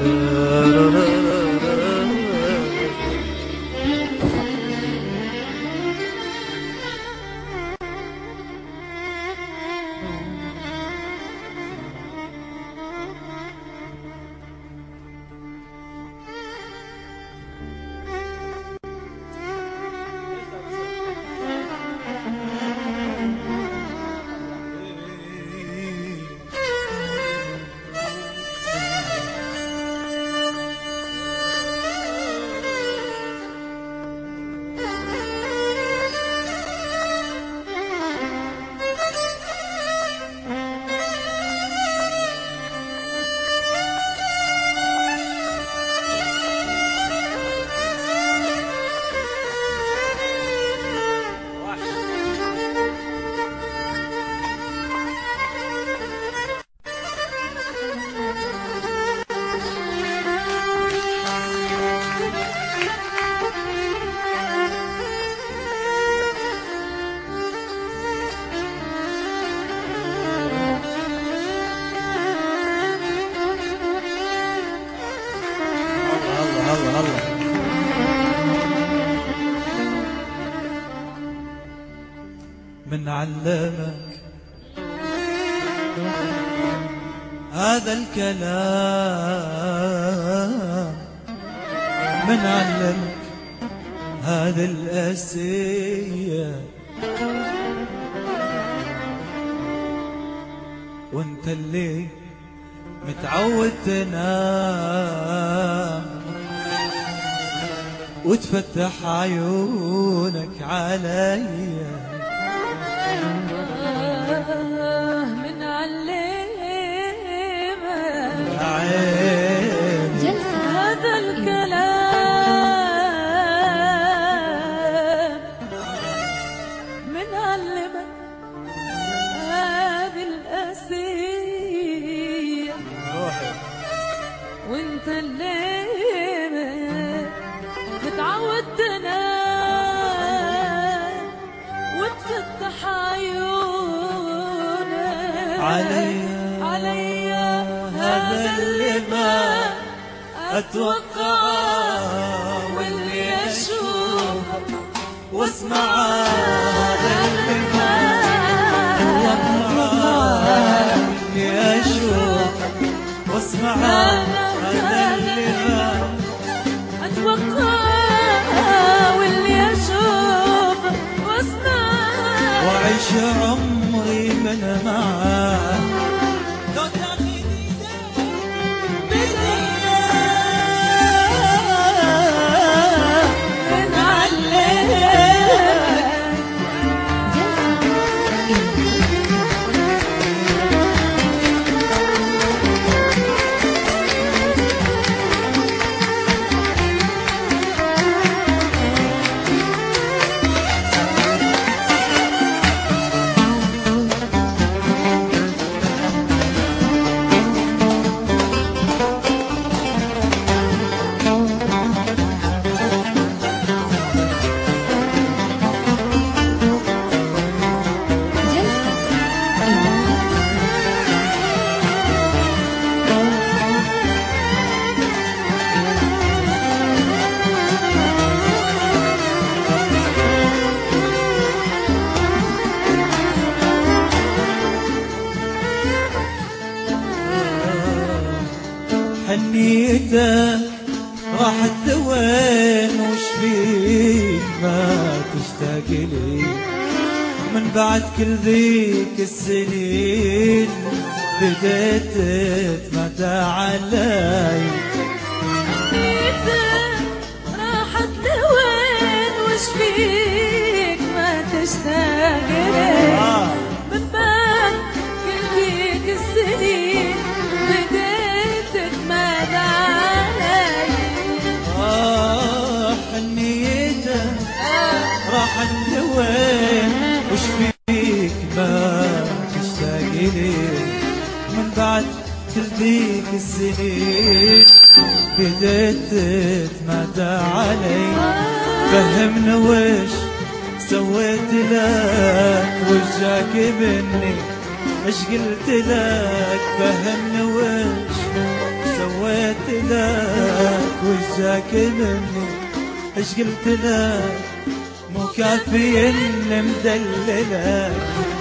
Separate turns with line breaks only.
من علمك هذا الكلام؟ من علمك هذا الأسية؟ وانت اللي متعود تنام وتفتح عيونك عليّ.
من علمك هذا الكلام؟ من علمك هذه الأسية؟ وانت اللي متعود تنام وتفتح عيونك علي هذا اللي ما أتوقعه واللي أشوفه واسمعه، هذا اللي ما أتوقعه واللي أشوفه واسمعه، هذا اللي ما أتوقعه واللي أشوفه واسمعه، وأعيش عمري من معاه. لو تاخذني بداية من علمك.
حنيتك راحت لوين؟ وش فيك ما تشتاق لي من بعد كل ذيك السنين؟ بديت تتمتع علي.
حنيتك راحت لوين؟ وش فيك ما تشتاق لي من بعد كل ذيك السنين؟ بديت تتمتع علي.
حنيتك راحت لوين؟ وش فيك ما تشتاق لي من بعد كل ذيك السنين؟ بديت تتمتع علي. فهمنا وش سويت لك، وش جاك مني، ايش قلت لك؟ فهمنا وش سويت لك، وش جاك مني ايش قلت لك مو كافي اني مدللك